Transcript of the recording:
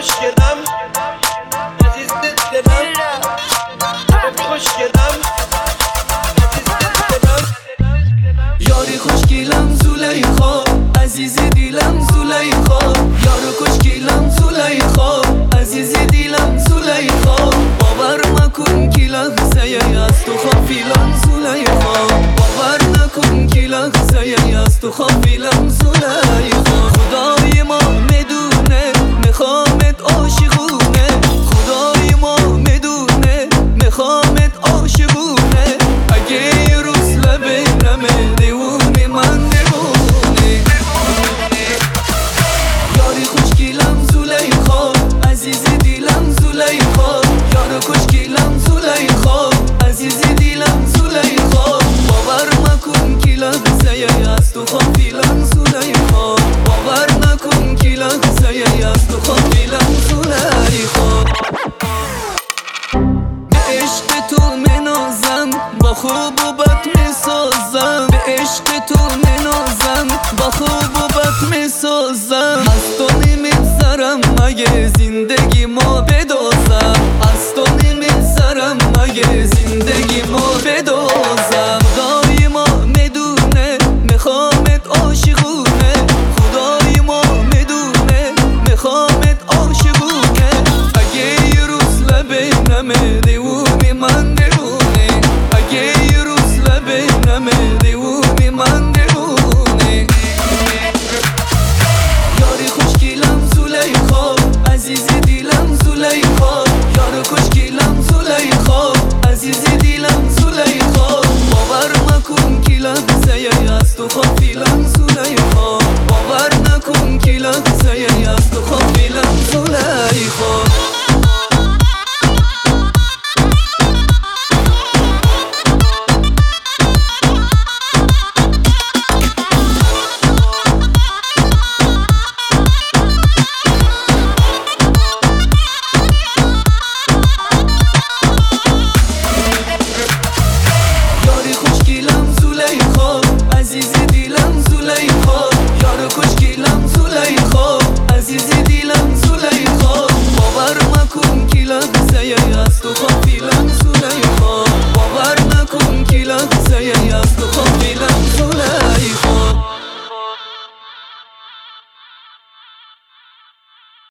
خوشگلم عزیز دلم خوشگلم عزیز دلم یاری خوشگلم زلیخا عزیز دیلم زلیخا یارو خوشگلم زلیخا عزیز دیلم زلیخا باور نکن که لحظه از تو غافلم زلیخا باور نکن که لحظه از تو غافلم زلیخا خدای ما میدونه میخوامت عاشقونه خدای ما میدونه میخوامت عاشقونه اگه یه روز لبینمه دیوونه من دیوونه یاری خوشگلم زلیخا عزیز دیلم زلیخا یارو خوشگلم زلیخا عزیز دیلم زلیخا باور نکن که لحظه از تو غافلم زلیخا باور نکن که لحظه از تو غافلم زلیخا به عشق تو منازم با خوب و بد میسازم به عشق تو منازم با خوب و بد میسازم از تو نمیگذرم مگه زندگی ما بدازم از تو نمیگذرم مگه زندگی ما بدازم خدای ما میدونه میخوامت عاشقونه خدای ما میدونه میخوامت عاشقونه اگه یه روز لبینمه دیوونه من دیوونه اگه یه روز لبینمه دیوونه من دیوونه یاری خوشگلم زلیخا عزیز دیلم زلیخا یارو خوشگلم زلیخا عزیز دیلم زلیخا باور نکن که لحظه از تو غافلم زلیخا باور نکن که لحظه از تو غافلم زلیخا یاری خوشگلم زلیخا عزیز دیلم زلیخا یارو خوشگلم زلیخا عزیز دیلم زلیخا باور نکن که لحظه از تو غافلم زلیخا باور نکن که لحظه از تو غافلم زلیخا